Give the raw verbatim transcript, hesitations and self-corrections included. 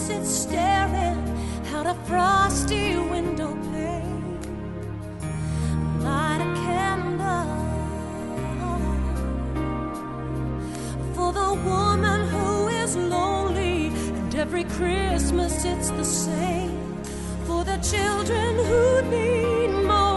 sits staring out a frosty window pane. Light a candle for the woman who is lonely, and every Christmas it's the same for the children who need more.